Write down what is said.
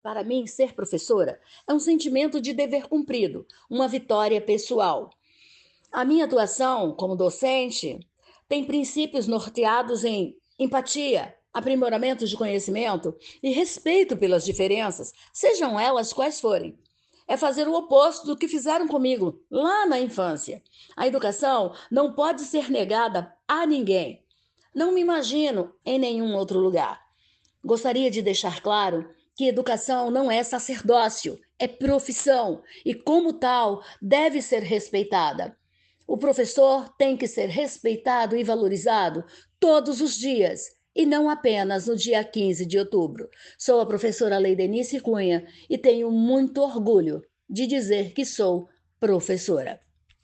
Para mim, ser professora é um sentimento de dever cumprido, uma vitória pessoal. A minha atuação como docente tem princípios norteados em empatia, aprimoramento de conhecimento e respeito pelas diferenças, sejam elas quais forem. É fazer o oposto do que fizeram comigo lá na infância. A educação não pode ser negada a ninguém. Não me imagino em nenhum outro lugar. Gostaria de deixar claro que educação não é sacerdócio, é profissão e, como tal, deve ser respeitada. O professor tem que ser respeitado e valorizado todos os dias e não apenas no dia 15 de outubro. Sou a professora Leidenice Cunha e tenho muito orgulho de dizer que sou professora.